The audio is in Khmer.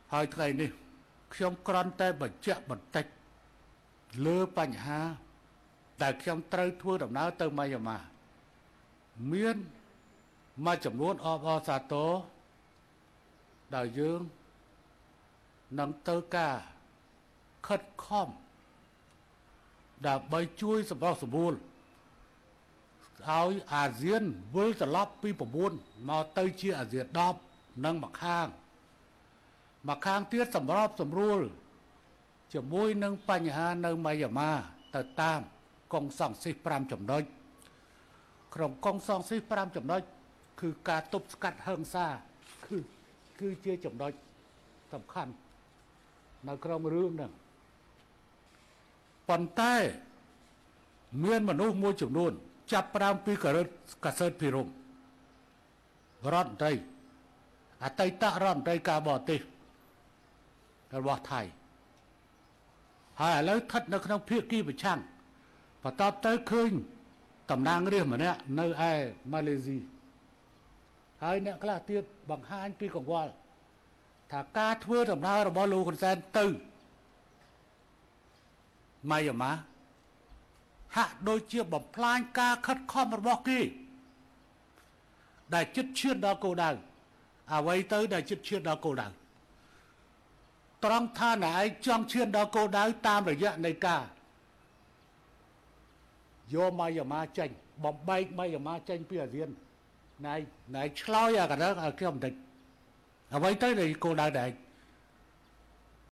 ហើយថ្ងៃនេះខ្ញុំគ្រាន់តែបញ្ជាក់បន្តិចលើបញ្ហាដែលខ្ញុំត្រូវធ្វើដំណើរទៅម៉ៃយ៉ាន់ម៉ាមានមួយចំនួនអបអរសាទរដែលយើងនឹងទៅការខិតខំដើម្បីជួយសម្រុះសម្រួលឲ្យអាស៊ានវិលត្រឡប់ពី9មកទៅជាអាស៊ាន10និងម្ខាងទៀតសម្របសម្រួលជាមួយនឹងបញ្ហានៅម៉ៃយ៉ាន់ម៉ាទៅតាមកុងសង្ស៊ីស5ចំណុចក្នុងកុងសង្ស៊ីស5ចំណុចគឺការទប់ស្កាត់ហិង្សាគឺជាចំណុចសំខាន់នៅក្នុងរឿងហ្នឹងប៉ុន្តែមានមនុស្សមួយចំនួនចាប់ផ្ដើមពីកាសែតភិរមរដ្ឋមន្ត្រីអតីតរដ្ឋមន្ត្រីការបរទេសរបស់ថៃហើយឥឡូវស្ថិតនៅក្នុងភាគីប្រឆាំងបន្ទាប់ទៅឃើញតំណាងរាស្ត្រម្នាក់នៅឯម៉ាឡេស៊ីហើយអ្នកខ្លះទៀតបង្ហាញពីកង្វល់ថាការធ្វើដំណើររបស់លោកហ៊ុនសែនទៅម៉ៃយ៉ាន់ម៉ាហាក់ដូចជាបំផ្លាញការខិតខំរបស់គេដែលជិតឈានដល់គោលដៅអ្វីទៅដែលជិតឈានដល់គោលដៅត្រង់ថាណែឯងចង់ឈានដល់គោលដៅតាមរយៈនៃការយកម៉ៃយ៉ាន់ម៉ាចេញបំបែកម៉ៃយ៉ាន់ម៉ាចេញពីអាស៊ានណែឆ្លោយអាកណ្ដឹងឲ្យខ្ញុំបន្តិចអ្វីទៅនៃគោលដៅដែរ